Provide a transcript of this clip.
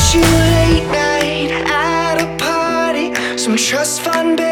you late night at a party, some trust fund.